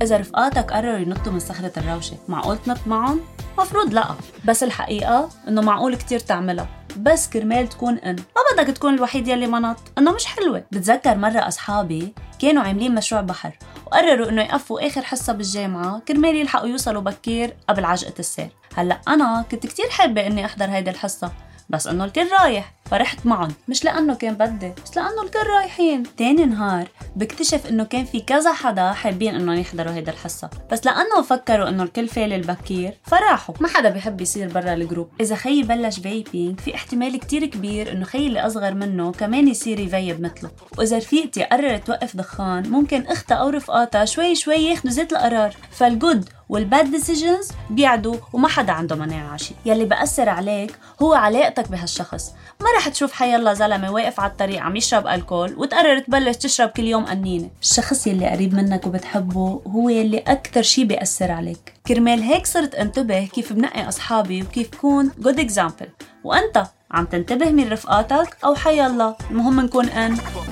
إذا رفقاتك قرروا ينطوا من صخرة الروشة، معقول تنط معهم؟ مفروض لأ، بس الحقيقة إنه معقول كتير تعملها، بس كرمال تكون ما بدك تكون الوحيد يلي ما نط، إنه مش حلوة. بتذكر مرة أصحابي كانوا عاملين مشروع بحر وقرروا إنه يقفوا آخر حصة بالجامعة كرمال يلحقوا يوصلوا بكير قبل عجقة السير. هلأ أنا كنت كتير حابة إني أحضر هيدا الحصة، بس إنه الكل رايح فرحت معهم، مش لأنه كان بدي، بس لأنه الكل رايحين. تاني نهار بكتشف إنه كان في كذا حدا حابين إنه يحضروا هيدا الحصة، بس لأنه فكروا إنه الكل فال البكير فراحوا. ما حدا بيحب يصير برا الجروب. إذا خيي بلش فيبينج في احتمال كتير كبير إنه خيي اللي أصغر منه كمان يصير يفيب مثله. وإذا رفيقتي قررت توقف دخان ممكن أختها أو رفقاتها شوي شوي ياخدوا زيت القرار. فالجود والباد ديسيجنز بيعدوا وما حدا عنده مناعة عشي. يلي بأثر عليك هو علاقتك بهالشخص. ما رح تشوف حيالله زلمة واقف على الطريق عم يشرب الكول وتقرر تبلش تشرب كل يوم قنينة. الشخص يلي قريب منك وبتحبه هو يلي أكتر شي بيأثر عليك. كرمال هيك صرت انتبه كيف بنقي أصحابي وكيف كون good example. وأنت عم تنتبه من رفقاتك أو حيالله المهم نكون